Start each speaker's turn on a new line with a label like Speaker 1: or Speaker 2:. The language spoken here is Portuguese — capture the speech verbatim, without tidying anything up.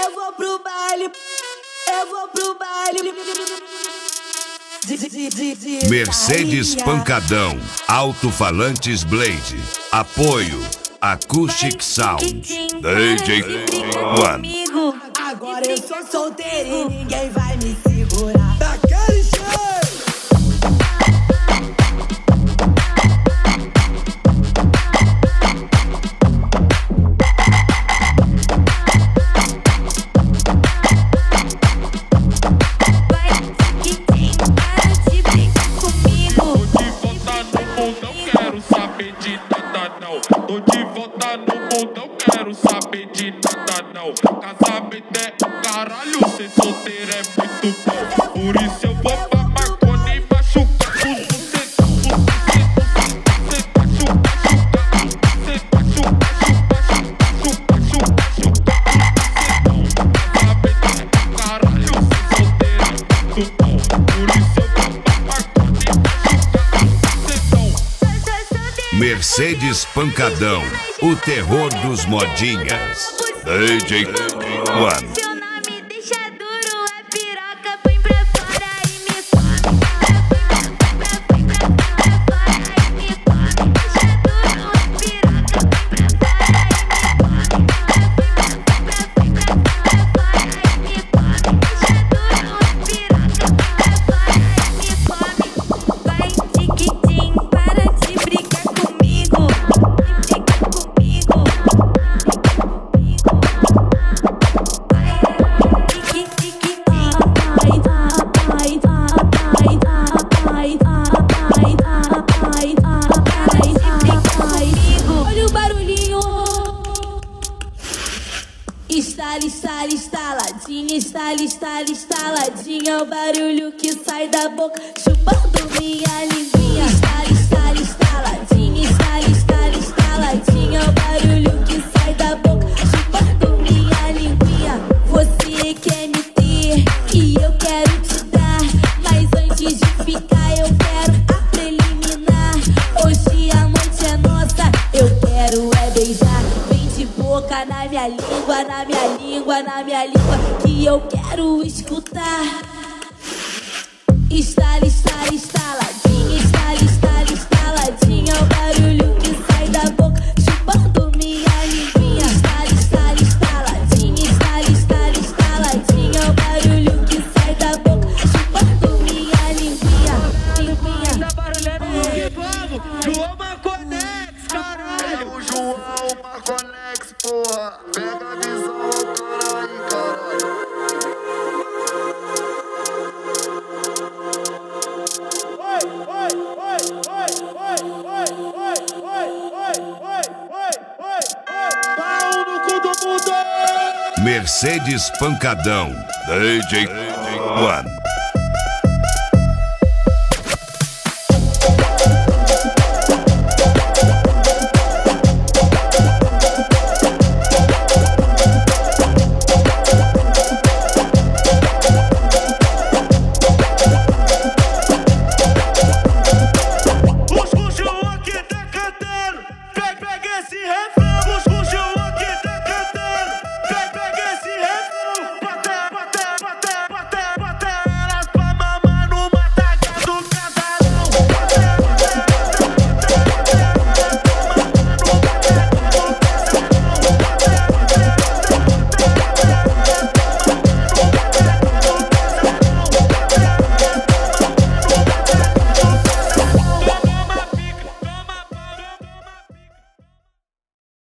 Speaker 1: Eu vou pro baile, eu vou pro baile.
Speaker 2: Mercedes Pancadão, Alto-Falantes Blade, apoio Acoustic Sound, D J One.
Speaker 1: Agora eu sou solteiro e ninguém vai me segurar. Daquele jeito.
Speaker 3: Tô de volta no mundo, não quero saber de nada não. Casamento é o caralho, ser solteiro é muito bom. Por isso eu vou pra maconha e machucar os bucetos. Você vai chupar, chupar, você vai chupar, chupar, chupar, chupar, chupar. Casamento é o caralho, ser solteiro é muito bom. Por isso eu vou pra maconha e machucar os bucetão.
Speaker 2: Mercedes Pancadão, o terror dos modinhas, D J One.
Speaker 4: Seu nome deixa duro, a piroca põe pra fora e me come. Põe pra fora e me come. Deixa duro, a piroca põe pra fora e me come. Põe pra fora e me come. Deixa duro, a piroca põe pra fora e me come. Vai, tiquitim, para de brigar comigo. Olha o barulhinho. Estala, estala, estaladinha, estala, estala, estaladinha. É o barulho que sai da boca, chupando minha linguinha. Estala, estala, estaladinha, estala, estala, estaladinha. É o barulho que sai da boca, chupando minha linguinha. Você quer me ter e eu quero te dar, mas antes de ficar eu quero a preliminar. Hoje a noite é nossa, eu quero é beijar. Vem de boca na minha língua, na minha língua, na minha língua, que eu quero escutar. Estala, estala, estaladinha, estala, estala, estaladinha. É o barulho que sai da boca, chupando minha linguinha. Estala, estala, estaladinha, estala, estala, estaladinha. É o barulho que sai da boca, chupando minha linguinha. Linguinha.
Speaker 5: Tá barulhando que vamos, João Marconex, caralho.
Speaker 6: É o João Marconex, porra. Pega a visão, autora aí, caralho.
Speaker 5: Pau no cu do mundo.
Speaker 2: Mercedes Pancadão, D J One.